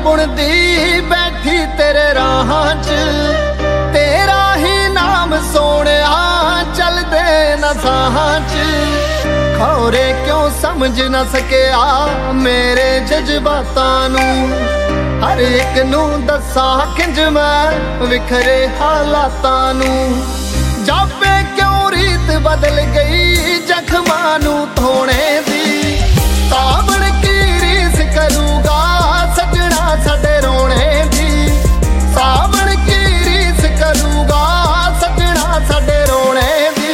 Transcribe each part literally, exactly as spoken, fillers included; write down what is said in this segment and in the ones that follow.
बुनदी बैठी तेरे राहां च, तेरा ही नाम सोहणिया चलदे न साहां च। खौरे क्यों समझ न सकिया मेरे जज्बातां नूं, हर एक नूं दस्सां किंज मैं विखरे हालातां नूं। जापे क्यों रीत बदल गई जख्मां नूं धोणे दी, सावण की रीस करूगा सजना साडे रोणे दी। सावण की रीस करूगा सजना साडे रोणे दी।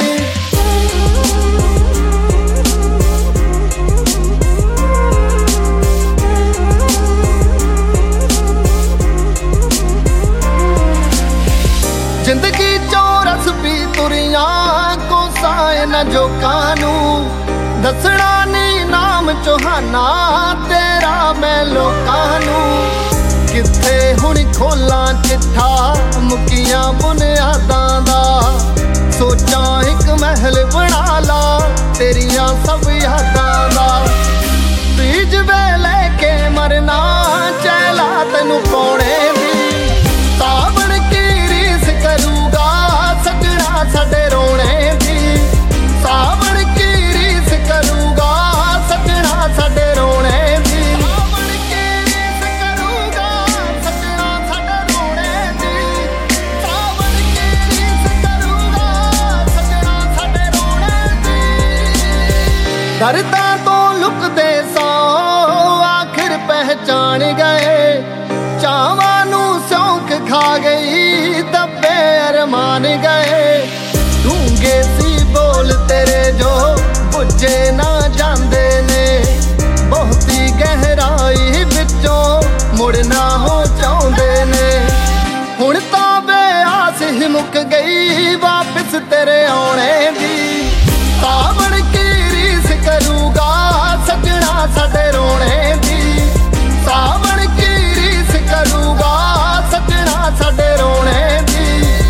जिंदगी चोरस पी तुरिया को साए न जोकां नूं, दसना नी नाम चौहाना तेरा मैं लोकां नूं। किथे हुण खोलां चिट्ठा मुकियां बुनियादां दा, सोचां एक महल बना ला तेरियां सब यादां दा। बीज वेले के मरना चैला तैनूं पाउणे दी, सावण की रीस करूगा सजना साडे रोणे दी। सावण की रीस करूगा सजना साडे रोणे दी। सावण की रीस करूगा सजना साडे रोणे दी। सावण की रीस करूगा सजना साडे रोणे दी। दर्दां तो लुकदे सौ आखिर पहचान गए, चावां नूं सौंक खा गई दबे अरमान गए। ढूंगे सी बोल तेरे जो बुझे ना जांदे ने, बहुती गहराई विचों मुड़ना हो चाहुंदे ने। हुण तां बेआस ही मुक गई वापस तेरे आउणे दी, सावण की रीस करूगा सजना साडे रोणे दी। सावण की रीस करूगा सजना साडे रोणे दी।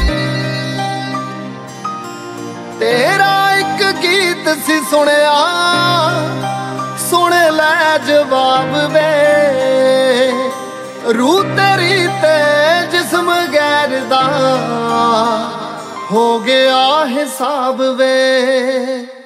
तेरा एक गीत सी सुनिया सुन लै जवाब वे, रूह तेरी ते जिस्म गैर दा हो गया हिसाब वे।